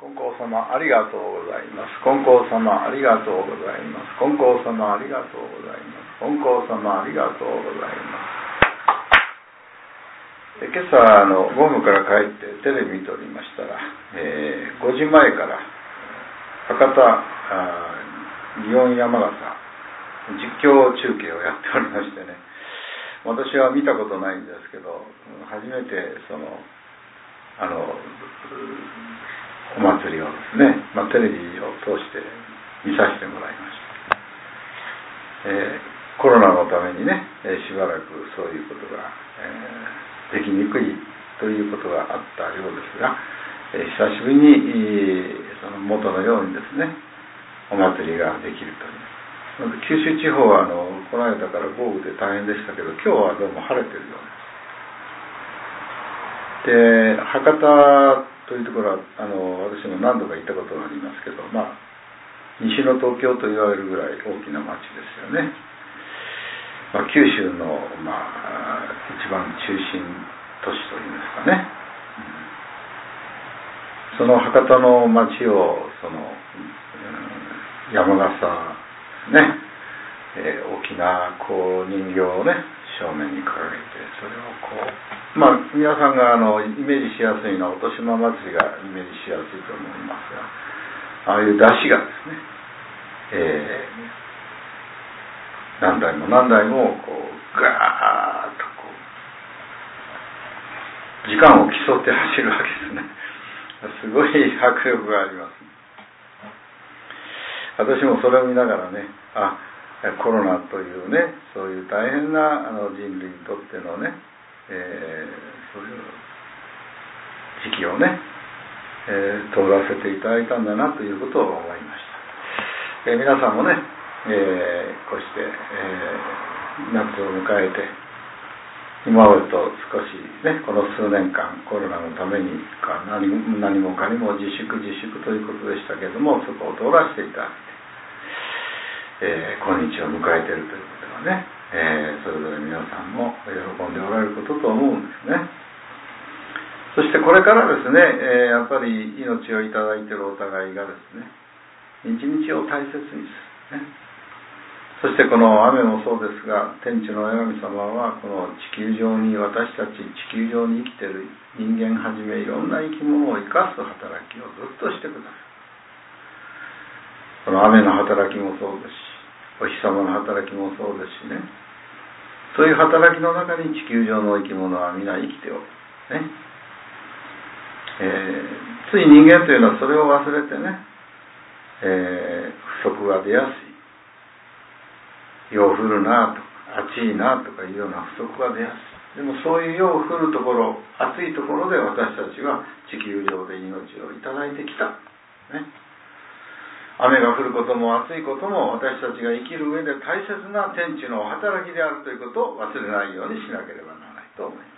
金光様ありがとうございます。金光様ありがとうございます。金光様ありがとうございます。金光様ありがとうございます。今朝午後から帰ってテレビ見ておりましたら、5時前から博多祇園山形実況中継をやっておりましてね、私は見たことないんですけど、初めてお祭りをですね、テレビを通して見させてもらいました。コロナのためにね、しばらくそういうことが、できにくいということがあったようですが、久しぶりに元のようにですね、お祭りができるという。九州地方はこの間から豪雨で大変でしたけど、今日はどうも晴れてるようです。で、博多というところは私も何度か行ったことがありますけど、西の東京と言われるぐらい大きな町ですよね。九州の、一番中心都市というんですかね。その博多の町を山笠ね、大きな人形をね正面に掲げて、それを皆さんがイメージしやすいのはお年玉祭りがイメージしやすいと思いますが、ああいう出汁がですね、何台も何台もガーッと時間を競って走るわけですね。すごい迫力があります。私もそれを見ながらね、コロナというね、そういう大変な人類にとってのね、そういう時期をね、通らせていただいたんだなということを思いました。皆さんもね、こうして、夏を迎えて、今までと少しね、この数年間コロナのために何もかにも自粛ということでしたけれども、そこを通らせていただいて、今日を迎えているということがね、それぞれ皆さんも喜んでおられることと思うんですね。そしてこれからですね、やっぱり命をいただいているお互いがですね、一日を大切にするね。そしてこの雨もそうですが、天地の女神様はこの地球上に、私たち地球上に生きている人間はじめいろんな生き物を生かす働きをずっとしてください。この雨の働きもそうですし、お日様の働きもそうですしね、そういう働きの中に地球上の生き物は皆生きておるね。つい人間というのはそれを忘れてね、不足が出やすい、夜降るなとか暑いなとかいうような不足が出やすい。でもそういう夜降るところ、暑いところで私たちは地球上で命をいただいてきた、ね、雨が降ることも暑いことも私たちが生きる上で大切な天地の働きであるということを忘れないようにしなければならないと思います。